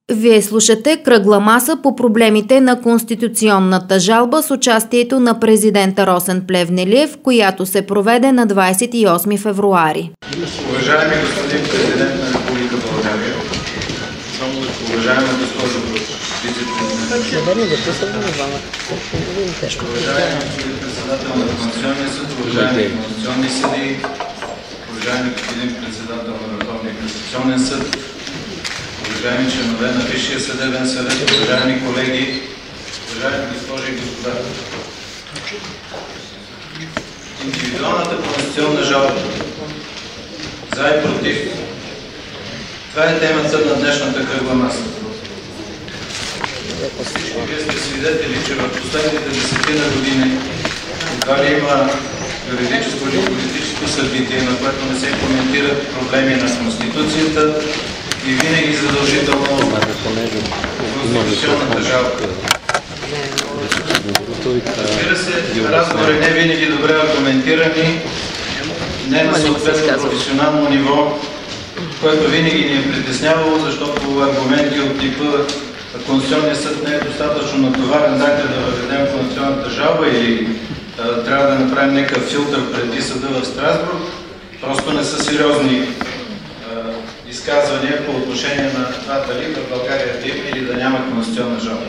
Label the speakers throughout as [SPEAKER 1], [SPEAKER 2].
[SPEAKER 1] Вие слушате кръгла маса по проблемите на конституционната жалба с участието на президента Росен Плевнелиев, която се проведе на 28 февруари.
[SPEAKER 2] Уважаеми господин президент на Република България, уважаема госпожо вице-президент, уважаеми господин председател на Конституционния съд, уважаеми конституционни съдии, уважаеми господин председател на Върховния касационен съд, уважаеми членове на Висшия съдебен съвет, уважаеми колеги, уважаеми госпожи и господа. Индивидуалната конституционна жалба за и против. Това е темата на днешната кръгла маса. Вие сте свидетели, че в последните десетина години едва ли има юридическо или политическо събитие, на което не се коментират проблеми на Конституцията и винаги задължително конституционната жалба. Разбира се, разговори не винаги добре аргументирани, не на съответно професионално ниво, което винаги ни е притеснявало, защото аргументи от типа Конституционният съд не е достатъчно натоварен, дайте да въведем конституционната жалба или трябва да направим някакъв филтър преди съда в Страсбург, просто не са сериозни изказвания по отношение на това дали в България да има или да няма конституционна жалба.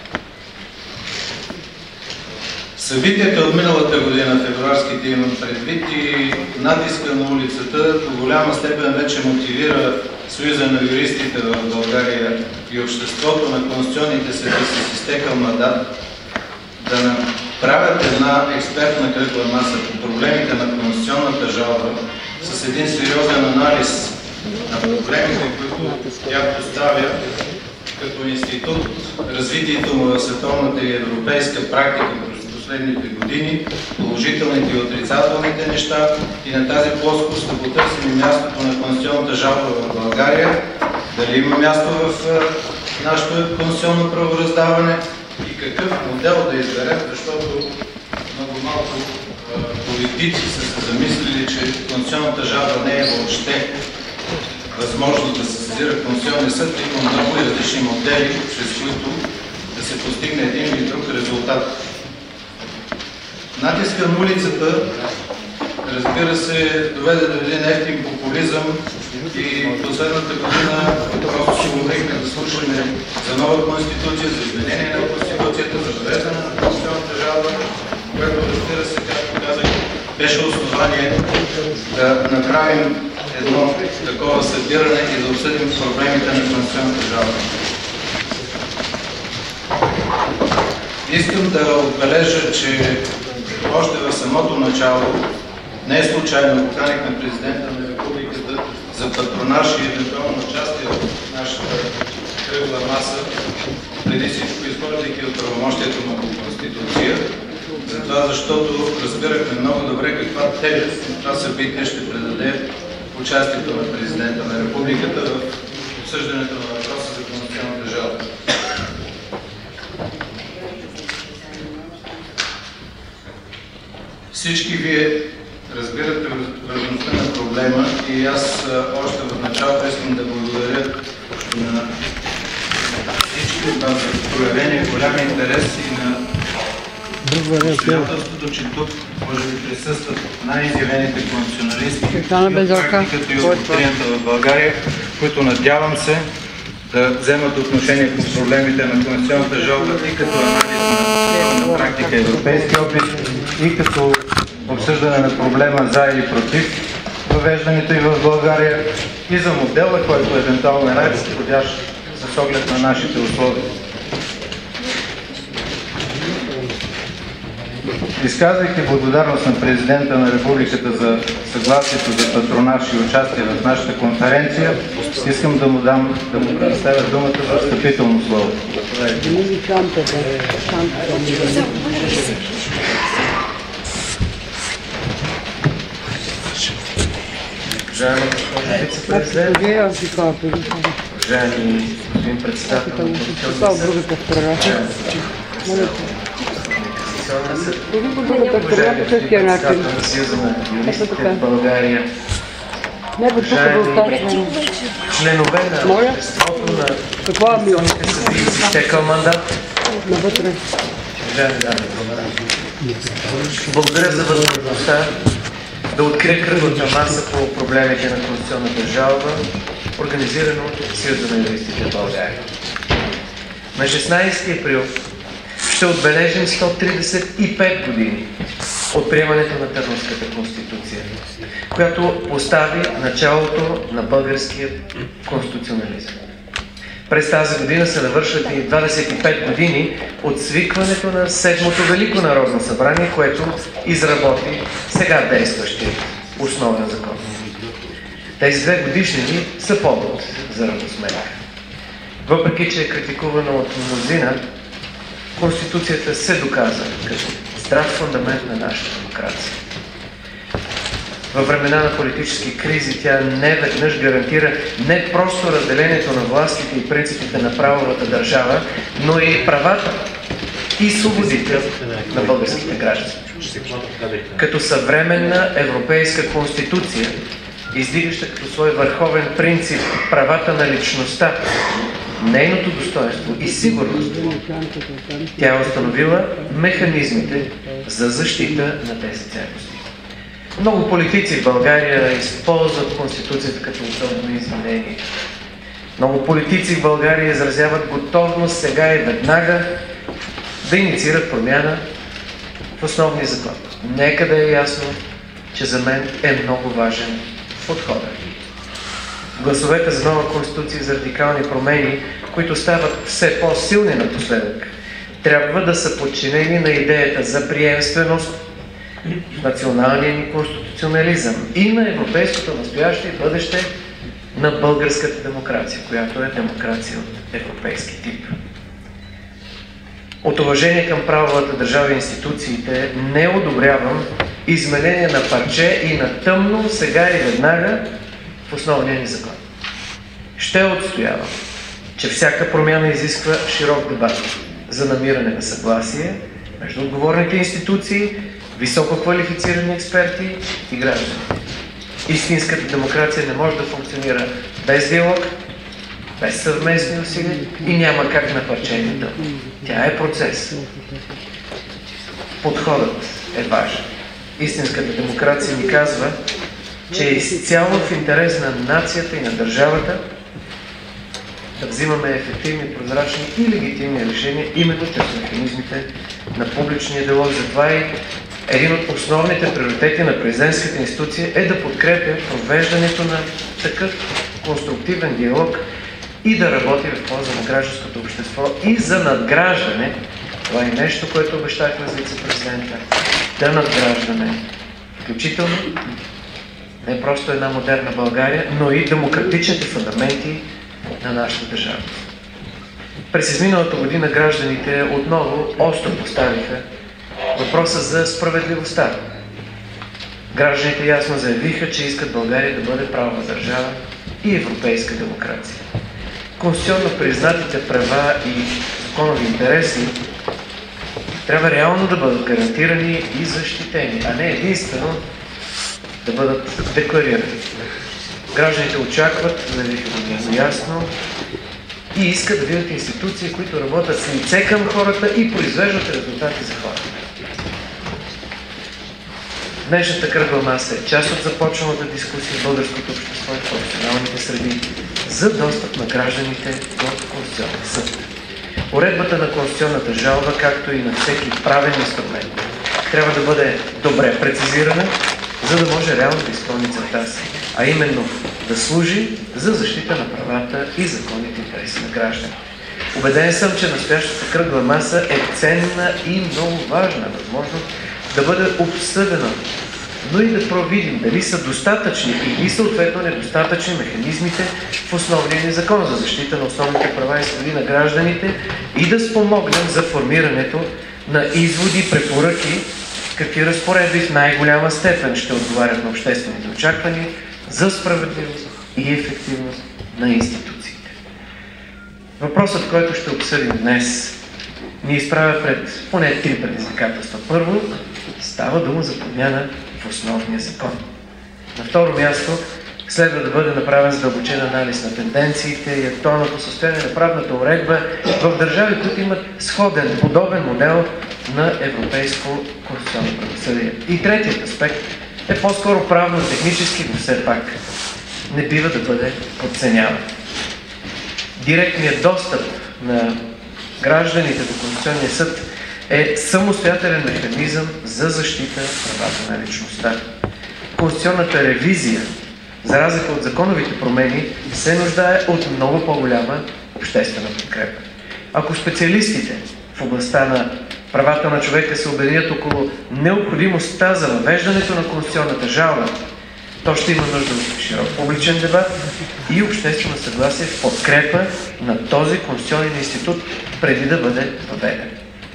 [SPEAKER 2] Събитията от миналата година, февруарските имам предвид, и натиска на улицата до голяма степен вече мотивира Съюза на юристите в България и обществото на конституционните съдии с изтекал мандат да направят една експертна кръгла маса по проблемите на конституционната жалба с един сериозен анализ на проблемите, които тя поставя като институт, развитието му в световната и европейска практика последните години, положителните и отрицателните неща, и на тази плоскост да потърсим и мястото на конституционната жалба в България, дали има място в нашето конституционно правораздаване и какъв модел да изберем, защото много малко политици са се замислили, че конституционната жалба не е въобще възможно да се сезира Конституционния съд, има много различни модели, чрез които да се постигне един или друг резултат. Натиска на улицата, разбира се, доведе до един ефтин популизъм и последната година просто си говорихме да слушаме за нова конституция, за изменение на конституцията, за въвеждане на конституционната жалба, което, разбира се, както казах, беше основание да направим едно такова събиране и да обсъдим проблемите на конституционната жалба. Искам да отбележа, че още в самото начало, не е случайно, поканихме президента на Републиката за патронаж и евентуално участие в нашата кръгла маса, преди всичко изхождайки от правомощието му по Конституция, затова защото разбирахме много добре каква тежест това събитие ще предаде участието на президента на Републиката в обсъждането на въпроса за конституционната жалба. Всички вие разбирате важността на проблема и аз още в началото искам да благодаря на всички от вас за проявения голям интерес и на обстоятелството, че тук може да присъстват най-изявените конституционалисти от практиката и от доктринята в България, които надявам се да вземат отношение по проблемите на конституционната жалба и като анализ на практика европейски опит, и като обсъждане на проблема за или против въвеждането и в България, и за модела, който евентуално е най-подходящ с оглед на нашите условия. Изказвайки благодарност на президента на Републиката за съгласието за патронаж и участие в нашата конференция, искам да му предоставя думата за встъпително слово. Уважаема госпожо вице-президент, уважаеми господин председател на Конституционния съд, Съюза на юристите в България, уважаеми
[SPEAKER 3] членове на обществото, на конституционните съдии с изтекъл мандат. Благодаря за възможността да открия кръглата маса по проблемите на конституционната жалба, организирана от Съюза на юристите в България. На 16 април ще отбележим 135 години от приемането на Търновската конституция, която постави началото на българския конституционализъм. През тази година се навършват и 25 години от свикването на Седмото Велико народно събрание, което изработи сега действащия основен закон. Тези 2 годишнини са повод за радосмеха. Въпреки че е критикувана от мнозина, Конституцията се доказа като здрав фундамент на нашата демокрация. Във времена на политически кризи тя не веднъж гарантира не просто разделението на властите и принципите на правовата държава, но и правата и свободите на българските граждани. Като съвременна европейска конституция, издигаща като свой върховен принцип правата на личността, нейното достоинство и сигурност, тя е установила механизмите за защита на тези ценности. Много политици в България използват Конституцията като основно извинение. Много политици в България изразяват готовност сега и веднага да инициират промяна в основния закон. Нека да е ясно, че за мен е много важен подходът. Гласовете за нова конституция за радикални промени, които стават все по-силни напоследък, трябва да са подчинени на идеята за приемственост, националния ни конституционализъм и на европейското настояще и бъдеще на българската демокрация, която е демокрация от европейски тип. От уважение към правовата държава и институциите не одобрявам изменение на парче и на тъмно сега и веднага в основния ни закон. Ще отстоявам, че всяка промяна изисква широк дебат за намиране на съгласие между отговорните институции, високо квалифицирани експерти и граждани. Истинската демокрация не може да функционира без диалог, без съвместни усилия и няма как на парченията. Тя е процес. Подходът е важен. Истинската демокрация ни казва, че е изцяло в интерес на нацията и на държавата да взимаме ефективни, прозрачни и легитимни решения именно чрез механизмите на публичния диалог. Затова и един от основните приоритети на президентската институция е да подкрепя провеждането на такъв конструктивен диалог и да работи в полза на гражданското общество и за надграждане. Това е нещо, което обещахме за вице-президента. Да надграждаме, включително не просто една модерна България, но и демократичните фундаменти на нашата държава. През изминалата година гражданите отново остро поставиха въпроса за справедливостта. Гражданите ясно заявиха, че искат България да бъде правова държава и европейска демокрация. Конституционно признатите права и законови интереси трябва реално да бъдат гарантирани и защитени, а не единствено да бъдат декларирани. Гражданите очакват, заявиха го ясно, и искат да видят институции, които работят с лице към хората и произвеждат резултати за хората. Днешната кръгла маса е част от започналата дискусия в българското общество и в професионалните среди за достъп на гражданите до Конституционния съд. Уредбата на конституционната жалба, както и на всеки правен инструмент, трябва да бъде добре прецизирана, за да може реално да изпълни целта си, а именно да служи за защита на правата и законните интереси на гражданите. Убеден съм, че настоящата кръгла маса е ценна и много важна възможност да бъде обсъдена, но и да провидим дали са достатъчни или съответно недостатъчни механизмите в основния ни закон за защита на основните права и свободи на гражданите и да спомогнем за формирането на изводи и препоръки, какви разпоредби в най-голяма степен ще отговарят на обществените очаквания за справедливост и ефективност на институциите. Въпросът, който ще обсъдим днес, ни изправя пред поне 3 предизвикателства. Първо, става дума за промяна в основния закон. На второ място, Следва да бъде направен задълбочен анализ на тенденциите и актуалното състояние на правната уредба в държави, които имат сходен, подобен модел на европейско конституционно правосъдие. И третият аспект е по-скоро правно-технически, но все пак не бива да бъде подценяван. Директният достъп на гражданите до Конституционния съд е самостоятелен механизъм за защита правата на личността. Конституционната ревизия, за разлика от законовите промени, се нуждае от много по-голяма обществена подкрепа. Ако специалистите в областта на правата на човека се обединят около необходимостта за въвеждането на конституционната жалба, то ще има нужда от широк публичен дебат и обществено съгласие в подкрепа на този конституционен институт преди да бъде въведен.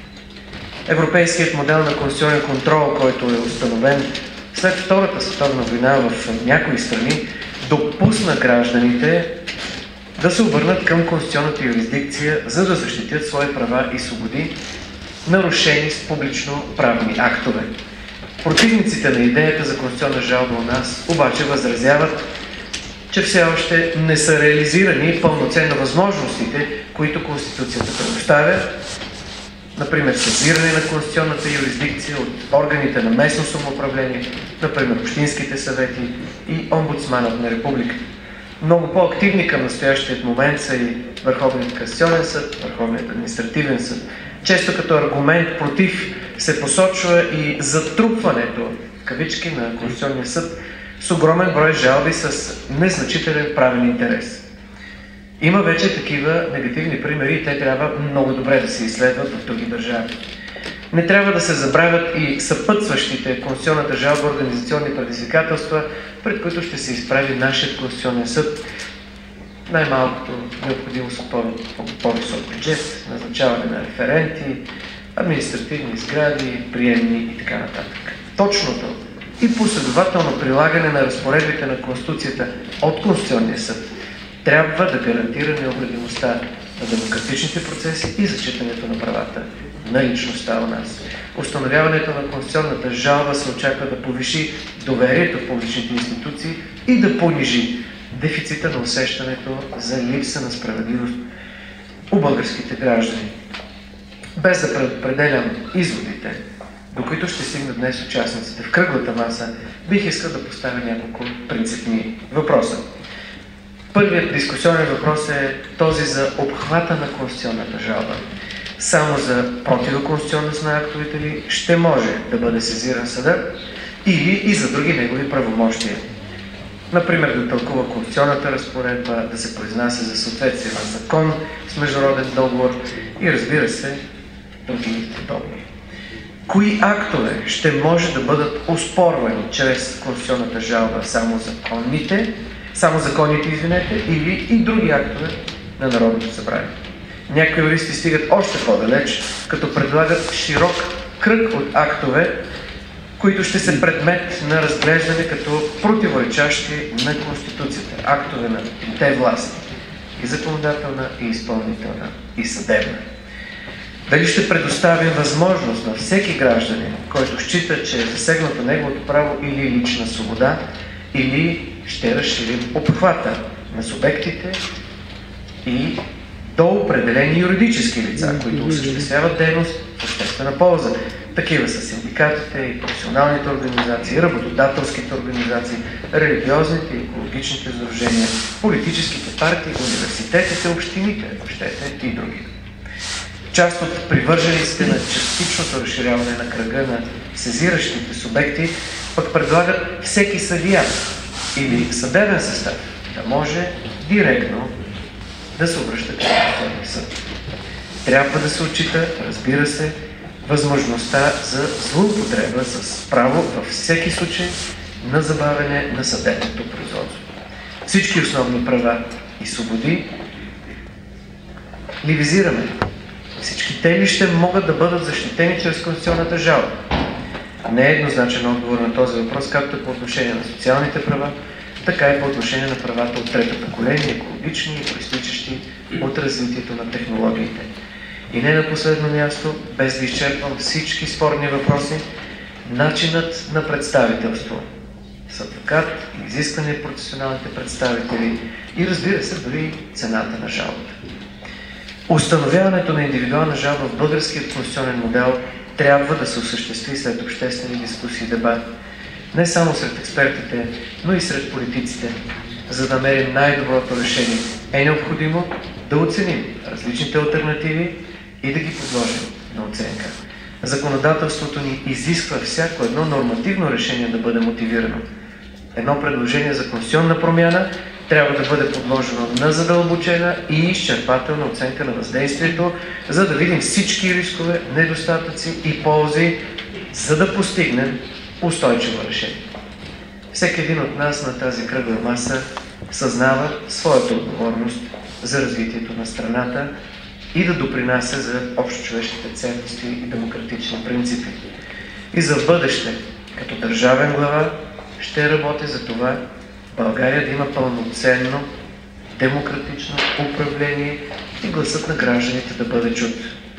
[SPEAKER 3] Европейският модел на конституционен контрол, който е установен след Втората световна война в някои страни, допусна гражданите да се обърнат към конституционната юрисдикция, за да защитят свои права и свободи, нарушени с публично-правни актове. Противниците на идеята за конституционна жалба у нас обаче възразяват, че все още не са реализирани пълноценно възможностите, които Конституцията предоставя, например събиране на конституционната юрисдикция от органите на местно самоуправление, например общинските съвети и омбудсманът на републиката. Много по-активни към настоящият момент са и Върховният касационен съд, Върховният административен съд. Често като аргумент против се посочва и затрупването, в кавички, на Конституционния съд с огромен брой жалби с незначителен правен интерес. Има вече такива негативни примери и те трябва много добре да се изследват в други държави. Не трябва да се забравят и съпътстващите конституционната жалба организационни предизвикателства, пред които ще се изправи нашият Конституционен съд. Най-малкото необходимост от по-висок бюджет, назначаване на референти, административни сгради, приемни и така нататък. Точното и последователно прилагане на разпоредбите на Конституцията от Конституционния съд трябва да гарантира необходимостта на демократичните процеси и зачитането на правата на личността у нас. Установяването на конституционната жалба се очаква да повиши доверието в публичните институции и да понижи дефицита на усещането за липса на справедливост у българските граждани. Без да предопределям изводите, до които ще стигнат днес участниците в кръглата маса, бих искал да поставя няколко принципни въпроса. Първият дискусионен въпрос е този за обхвата на конституционната жалба. Само за противоконституционност на актовете ли ще може да бъде сезиран съда или и за други негови правомощия. Например, да тълкува конституционната разпоредба, да се произнася за съответствие на закон с международен договор и, разбира се, други подобни. Кои актове ще може да бъдат оспорвани чрез конституционната жалба? Само законите, или и други актове на Народното събрание. Някои юристи стигат още по-далеч, като предлагат широк кръг от актове, които ще са предмет на разглеждане като противоречащи на Конституцията. Актове на трите власти. И законодателна, и изпълнителна, и съдебна. Дали ще предоставим възможност на всеки гражданин, който счита, че е засегнато неговото право или лична свобода, или ще разширим обхвата на субектите и до определени юридически лица, които осъществяват дейност в обществена полза. Такива са синдикатите и професионалните организации, работодателските организации, религиозните и екологичните сдружения, политическите партии, университетите, общините, общете и други. Част от привържениците на частичното разширяване на кръга на сезиращите субекти пък предлагат всеки съдия или съдебен състав да може директно да се обръща към Конституционния съд. Трябва да се отчита, разбира се, възможността за злоупотреба с право във всеки случай на забавяне на съдебното производство. Всички основни права и свободи ли визираме? Всички те ли ще могат да бъдат защитени чрез конституционната жалба? Не е еднозначен отговор на този въпрос, както по отношение на социалните права, така и по отношение на правата от трето поколение, екологични и произтичащи от развитието на технологиите. И не на последно място, без да изчерпвам всички спорни въпроси, начинът на представителство с адвокат, изискване професионалните представители и, разбира се, дори цената на жалбата. Установяването на индивидуална жалба в българския конституционен модел трябва да се осъществи след обществени дискусии и дебат, не само сред експертите, но и сред политиците. За да намерим най-доброто решение, е необходимо да оценим различните алтернативи и да ги подложим на оценка. Законодателството ни изисква всяко едно нормативно решение да бъде мотивирано. Едно предложение за конституционна промяна трябва да бъде подложено на задълбочена и изчерпателна оценка на въздействието, за да видим всички рискове, недостатъци и ползи, за да постигнем устойчиво решение. Всеки един от нас на тази кръгла маса съзнава своята отговорност за развитието на страната и да допринася за общочовешките ценности и демократични принципи. И за бъдеще, като държавен глава, ще работи за това България да има пълноценно демократично управление и гласът на гражданите да бъде чут.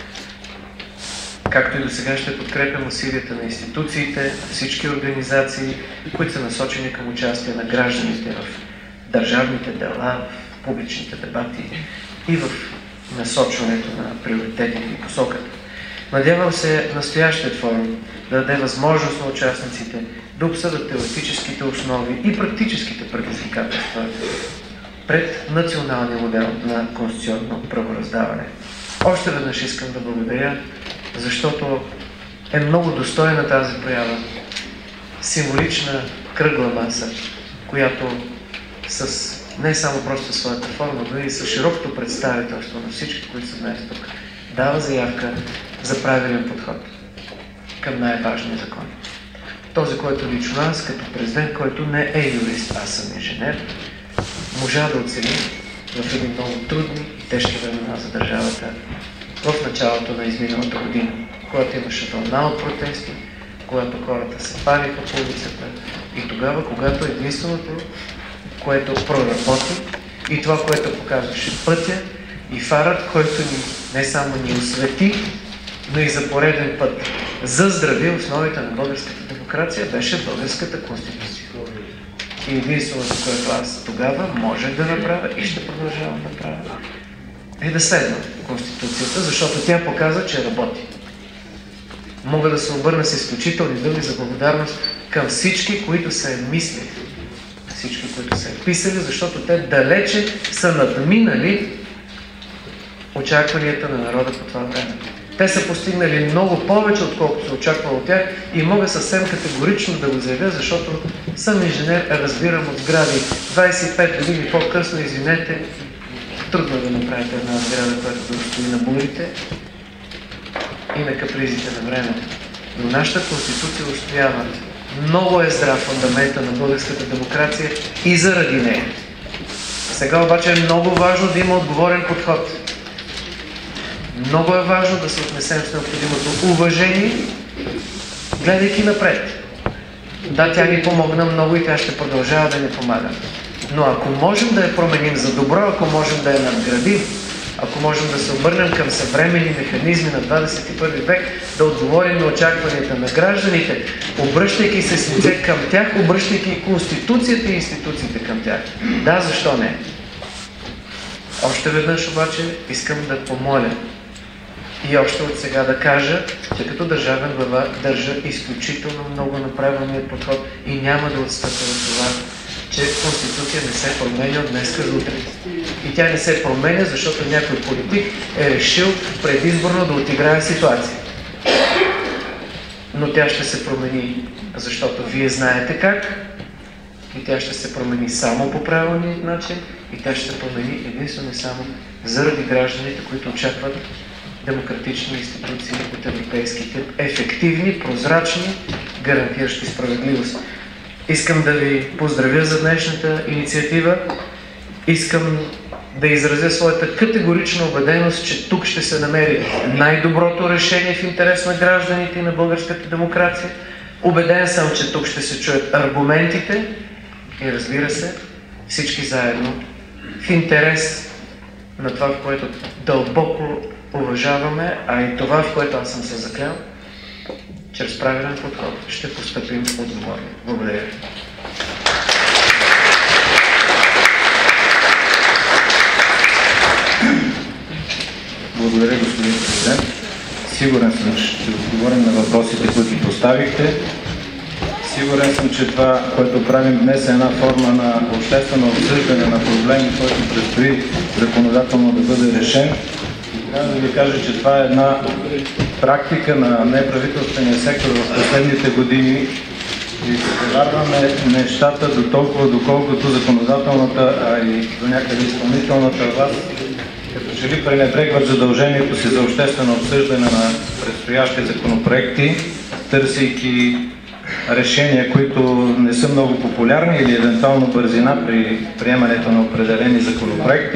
[SPEAKER 3] Както и до сега ще подкрепям усилията на институциите, всички организации, които са насочени към участие на гражданите в държавните дела, в публичните дебати и в насочването на приоритетите и посоката. Надявам се настоящият форум да даде възможност на участниците да обсъдят теоретическите основи и практическите предизвикателства пред националния модел на конституционно правораздаване. Още веднъж искам да благодаря, защото е много достойна тази проява, символична кръгла маса, която с не само просто своята форма, но и с широкото представителство на всички, които са днес тук, дава заявка за правилен подход към най-важния закон. Този, който лично аз, като президент, който не е юрист, аз съм инженер, можа да оцени в един много трудни и тежки времена за държавата в началото на изминалата година, когато имаше вълна от протести, когато хората се палиха по улицата и тогава, когато единственото, което проработи и това, което показваше пътя и фарът, който ни не само ни освети, но и за пореден път заздрави основите на българската демокрация, беше българската конституция. И единственото, което аз тогава можех да направя и ще продължавам да правя, е да следвам Конституцията, защото тя показва, че работи. Мога да се обърна с изключителни думи за благодарност към всички, които са я мислили, всички, които са я писали, защото те далече са надминали очакванията на народа по това време. Те са постигнали много повече, отколкото се очаквало от тях и мога съвсем категорично да го заявя, защото съм инженер, разбирам от сгради. 25 години по-късно, извинете, трудно да направите една сграда, която да стои на бурите и на капризите на времето. Но нашата конституция устоява. Много е здрав фундамента на българската демокрация и заради нея. Сега обаче е много важно да има отговорен подход. Много е важно да се отнесем с необходимото уважение, гледайки напред. Да, тя ни помогна много и тя ще продължава да ни помага. Но ако можем да я променим за добро, ако можем да я надградим, ако можем да се обърнем към съвременни механизми на 21 век, да отговорим на очакванията на гражданите, обръщайки се с лице към тях, обръщайки и Конституцията и институциите към тях. Да, защо не? Още веднъж обаче искам да помоля и още от сега да кажа, че като държавен глава държа изключително много на правилният подход и няма да отстъпя от това, че Конституция не се променя от днес за утре. И тя не се променя, защото някой политик е решил предизборно да отиграе ситуация. Но тя ще се промени, защото вие знаете как, и тя ще се промени само по правилния начин, и тя ще се промени единствено и само заради гражданите, които очакват демократични институции от европейски тип, ефективни, прозрачни, гарантиращи справедливост. Искам да ви поздравя за днешната инициатива. Искам да изразя своята категорична убеденост, че тук ще се намери най-доброто решение в интерес на гражданите и на българската демокрация. Убеден съм, че тук ще се чуят аргументите и, разбира се, всички заедно в интерес на това, в което дълбоко уважаваме, а и това, в което аз съм се заклял, чрез правилен подход ще постъпим отговорно. Благодаря ви.
[SPEAKER 2] Благодаря, господин президент. Сигурен съм, че ще отговорим на въпросите, които поставихте. Сигурен съм, че това, което правим днес, е една форма на обществено обсъждане на проблеми, който предстои законодателно да бъде решен. Трябва да ви кажа, че това е една практика на неправителствения сектор в последните години и преварваме нещата до толкова, доколкото законодателната, а и до някъде изпълнителната власт, като че ли пренебрегват задължението си за обществено обсъждане на предстоящи законопроекти, търсейки решения, които не са много популярни или евентуално бързина при приемането на определени законопроекти.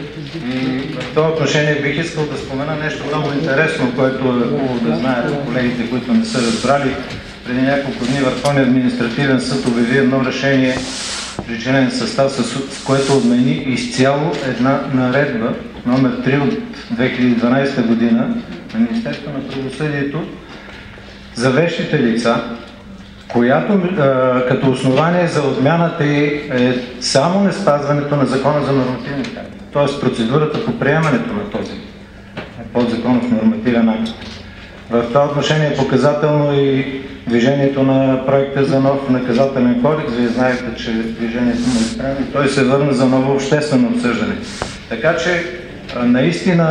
[SPEAKER 2] И в това отношение бих искал да спомена нещо много интересно, което е хубаво да знаят колегите, които не са разбрали. Преди няколко дни Върховният административен съд обяви едно решение при членен състав, с което отмени изцяло една наредба, номер 3 от 2012 година на Министерството на правосъдието за вещите лица, която като основание за отмяната е само неспазването на Закона за нормативните акти, т.е. процедурата по приемането на този подзаконов нормативен акт. В това отношение е показателно и движението на проекта за нов наказателен кодекс. Вие знаете, че движението му е спрямо и той се върна за ново обществено обсъждане. Така че наистина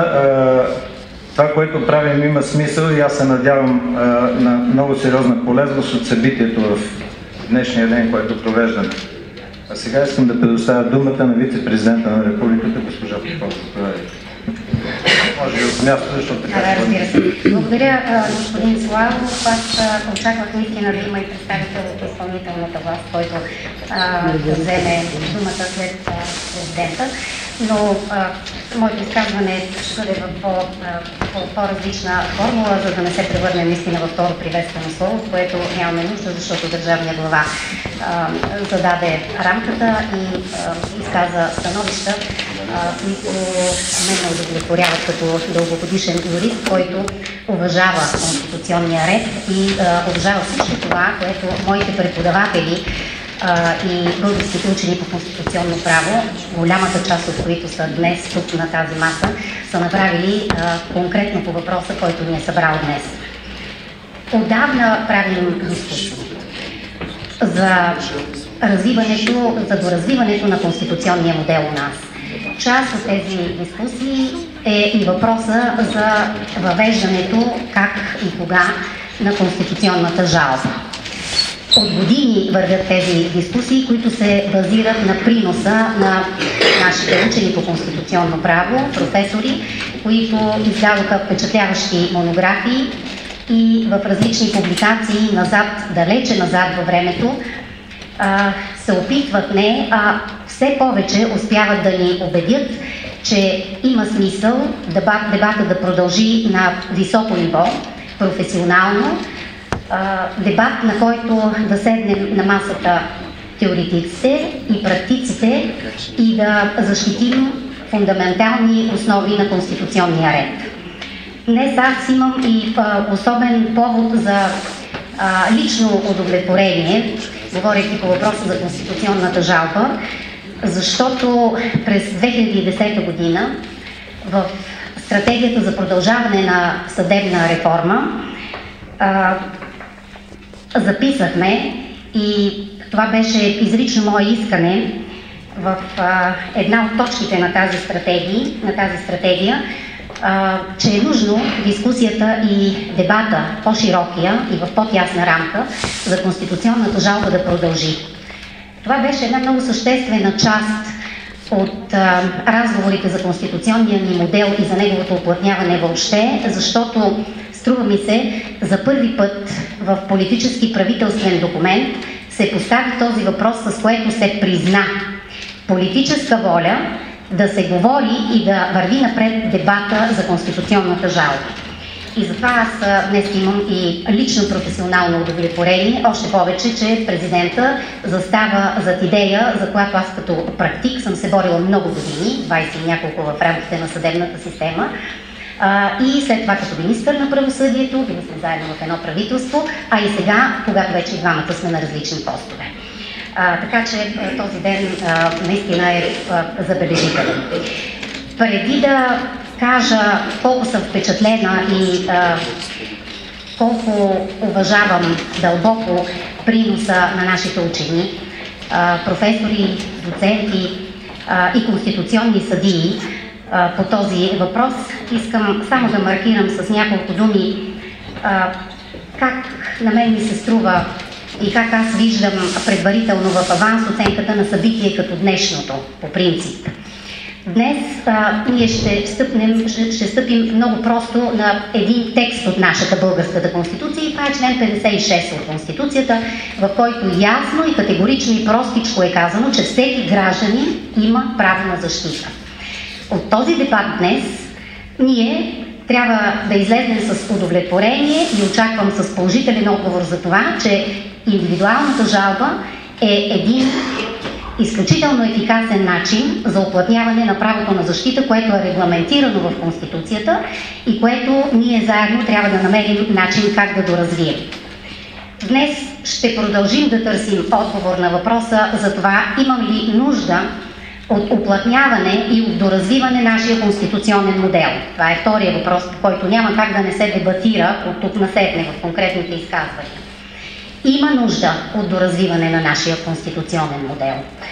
[SPEAKER 2] това, което правим, има смисъл и аз се надявам на много сериозна полезност от събитието в днешния ден, което провеждаме. А сега искам да предоставя думата на вице-президента на Републиката, госпожа Попова. Може би от място, защото така...
[SPEAKER 4] Разбира се. Благодаря, господин Славов. Аз очаквах наистина да има и представител от изпълнителната власт, който да вземе думата след президента. Но моето изказване ще бъде в по-различна формула, за да не се превърне наистина във второ приветствено слово, в което нямаме нужда, защото държавния глава зададе рамката и изказа становища, които мен ме удовлетворяват като дългогодишен юрист, който уважава конституционния ред и уважава всичко това, което моите преподаватели и българските учени по конституционно право, голямата част от които са днес тук на тази маса, са направили конкретно по въпроса, който ни е събрал днес. Отдавна правим дискусии за доразвиването на конституционния модел у нас. Част от тези дискусии е и въпроса за въвеждането как и кога на конституционната жалба. От години вървят тези дискусии, които се базират на приноса на нашите учени по конституционно право, професори, които издадоха впечатляващи монографии и в различни публикации далече назад във времето, се опитват все повече успяват да ни убедят, че има смисъл дебата да продължи на високо ниво, професионално, дебат, на който да седнем на масата теоретиците и практиците и да защитим фундаментални основи на конституционния ред. Днес аз имам и особен повод за лично удовлетворение, говорейки по въпроса за конституционната жалба, защото през 2010 година в стратегията за продължаване на съдебна реформа записахме, и това беше изрично мое искане в една от точките на тази стратегия, че е нужно дискусията и дебата по-широкия и в по-тясна рамка за конституционната жалба да продължи. Това беше една много съществена част от разговорите за конституционния ни модел и за неговото уплътняване въобще, защото струва ми се, за първи път в политически правителствен документ се постави този въпрос, с което се призна политическа воля да се говори и да върви напред дебата за конституционната жалба. И затова аз днес имам и лично професионално удовлетворение, още повече, че президента застава зад идея, за която аз като практик съм се борила много години, 20 и няколко в рамките на съдебната система, и след това като министър на правосъдието, били сме заедно в едно правителство, а и сега, когато вече и двамата сме на различни постове. Така че този ден наистина е забележителен. Преди да кажа колко съм впечатлена и колко уважавам дълбоко приноса на нашите учени, професори, доценти и конституционни съдии по този въпрос. Искам само да маркирам с няколко думи как на мен ми се струва и как аз виждам предварително в аванс оценката на събитие като днешното, по принцип. Днес ние ще стъпим много просто на един текст от нашата българската конституция и това е член 56 от Конституцията, в който ясно и категорично и простичко е казано, че всеки гражданин има право на защита. От този дебат днес ние трябва да излезем с удовлетворение и очаквам с положителен отговор за това, че индивидуалната жалба е един изключително ефикасен начин за уплътняване на правото на защита, което е регламентирано в Конституцията и което ние заедно трябва да намерим начин как да доразвием. Днес ще продължим да търсим отговор на въпроса за това имам ли нужда от уплътняване и от доразвиване нашия конституционен модел. Това е втория въпрос, по който няма как да не се дебатира от тук насетне в конкретните изказвания. Има нужда от доразвиване на нашия конституционен модел.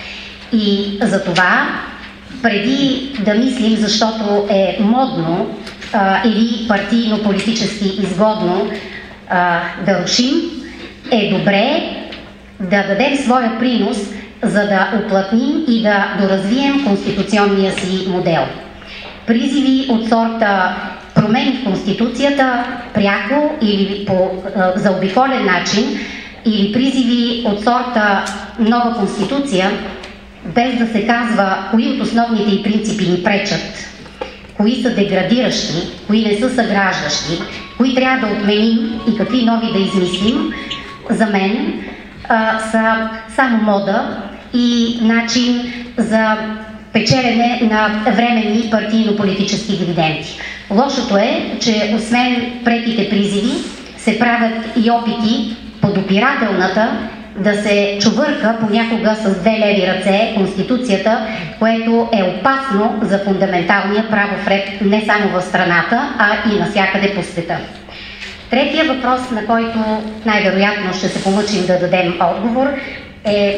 [SPEAKER 4] И за това, преди да мислим, защото е модно или партийно-политически изгодно да рушим, е добре да дадем своя принос, за да уплътним и да доразвием конституционния си модел. Призиви от сорта промени в Конституцията пряко или по заобиколен начин, или призиви от сорта нова Конституция, без да се казва кои от основните й принципи ни пречат, кои са деградиращи, кои не са съграждащи, кои трябва да отменим и какви нови да измислим, за мен са само мода и начин за печелене на временни партийно-политически дивиденти. Лошото е, че освен преките призиви се правят и опити подопирателната да се чувърка понякога с две леви ръце Конституцията, което е опасно за фундаменталния правов ред не само в страната, а и навсякъде по света. Третия въпрос, на който най-вероятно ще се помъчим да дадем отговор, е: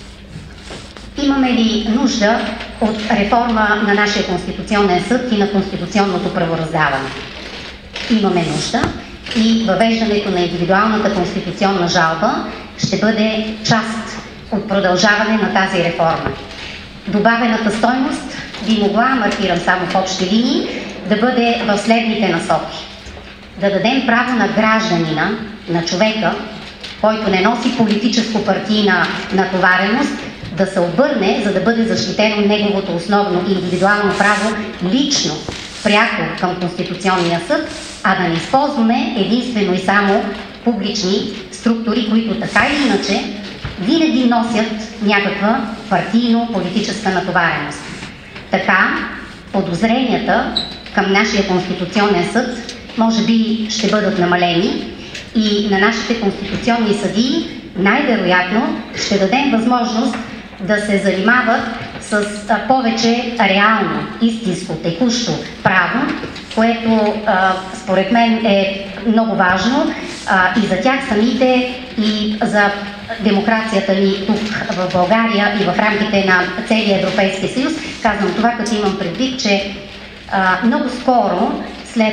[SPEAKER 4] имаме ли нужда от реформа на нашия Конституционен съд и на конституционното правораздаване? Имаме нужда и въвеждането на индивидуалната конституционна жалба ще бъде част от продължаване на тази реформа. Добавената стойност би могла, маркирам само в общи линии, да бъде в следните насоки. Да дадем право на гражданина, на човека, който не носи политическо-партийна натовареност, да се обърне, за да бъде защитено неговото основно индивидуално право лично, пряко към Конституционния съд, а да не използваме единствено и само публични структури, които така или иначе винаги носят някаква партийно-политическа натовареност. Така, подозренията към нашия Конституционен съд може би ще бъдат намалени и на нашите конституционни съдии най-вероятно ще дадем възможност да се занимават с повече реално, истинско, текущо право, което според мен е много важно и за тях самите, и за демокрацията ни тук в България и в рамките на целия Европейски съюз. Казвам това, като имам предвид, че много скоро след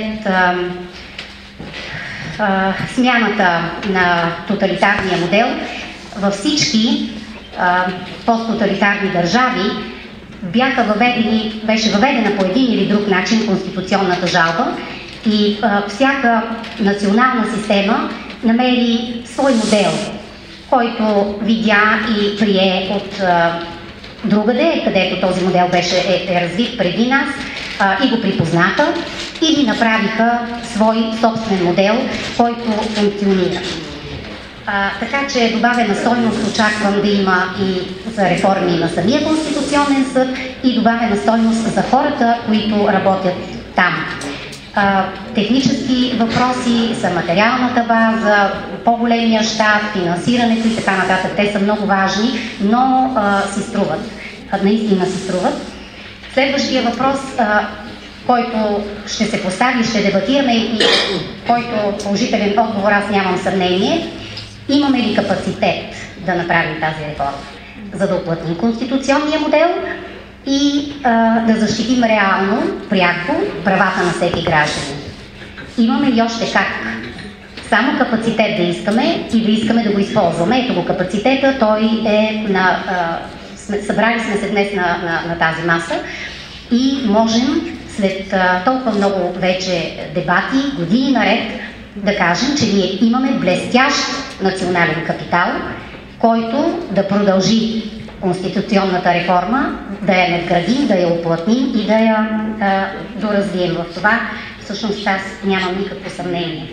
[SPEAKER 4] смяната на тоталитарния модел във всички посттоталитарни държави беше въведена по един или друг начин конституционната жалба и всяка национална система намери свой модел, който видя и прие от другаде, където този модел беше развит преди нас и го припознаха или направиха свой собствен модел, който функционира. Така че добавена стойност очаквам да има и за реформи на самия Конституционен съд и добавена стойност за хората, които работят там. Технически въпроси за материалната база, по-големия щат, финансирането и така нататък. Те са много важни, но си струват. Наистина си струват. Следващия въпрос който ще се постави, ще дебатираме и който положителен отговор аз нямам съмнение. Имаме ли капацитет да направим тази реформа, за да уплътним конституционния модел и да защитим реално, пряко правата на всеки гражданин? Имаме и още как. Само капацитет да искаме и да искаме да го използваме. Ето го капацитета, той е събрали сме се днес на тази маса и можем след толкова много вече дебати, години наред, да кажем, че ние имаме блестящ национален капитал, който да продължи конституционната реформа, да я надградим, да я уплътним и да я доразвием. В това всъщност аз нямам никакво съмнение.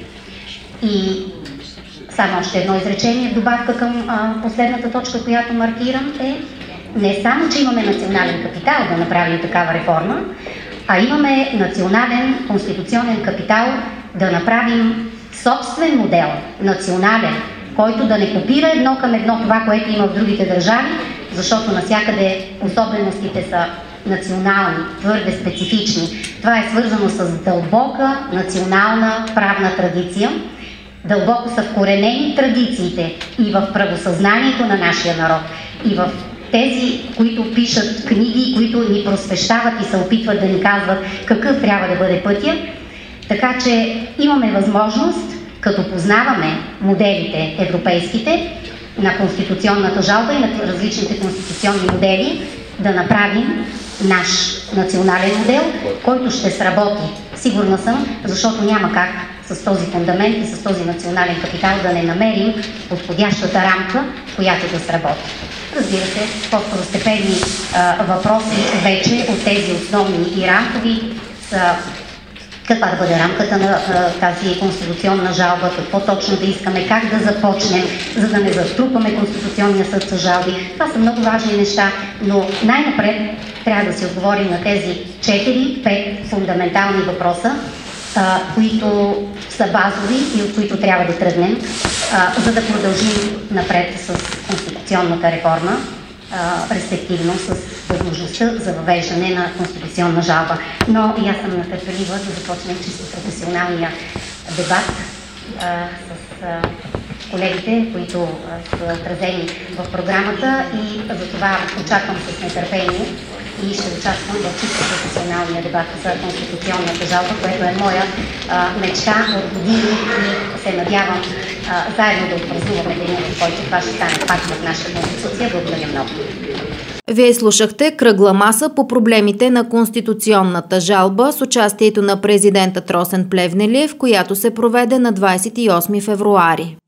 [SPEAKER 4] И само още едно изречение в добавка към последната точка, която маркирам, е не само, че имаме национален капитал да направим такава реформа, а имаме национален конституционен капитал да направим собствен модел, национален, който да не копира едно към едно това, което има в другите държави, защото навсякъде особеностите са национални, твърде специфични. Това е свързано с дълбока национална правна традиция. Дълбоко са вкоренени традициите и в правосъзнанието на нашия народ, и в тези, които пишат книги, които ни просвещават и се опитват да ни казват какъв трябва да бъде пътя. Така че имаме възможност, като познаваме моделите европейските на конституционната жалба и на различните конституционни модели, да направим наш национален модел, който ще сработи. Сигурна съм, защото няма как с този фундамент и с този национален капитал да не намерим подходящата рамка, която да сработи. Разбира се, по-второстепенни въпроси вече от тези основни и рамкови са каква да бъде рамката на тази конституционна жалба, какво точно да искаме, как да започнем, за да не затрупаме Конституционния съд с жалби. Това са много важни неща, но най-напред трябва да си отговорим на тези 4-5 фундаментални въпроса, които са базови и от които трябва да тръгнем, за да продължим напред с конституционната реформа, респективно с възможността за въвеждане на конституционна жалба. Но и аз съм нетърпелива да започнем чисто професионалния дебат с колегите, които са отразени в програмата, и за това очаквам с нетърпение и ще участвам в чисто професионалния дебат за конституционната жалба, което е моя мечта от години и се надявам заедно да отпразнуваме деня, в който това ще стане факт в нашата конституция. Благодаря много.
[SPEAKER 1] Вие слушахте кръгла маса по проблемите на конституционната жалба с участието на президентът Росен Плевнелиев, която се проведе на 28 февруари.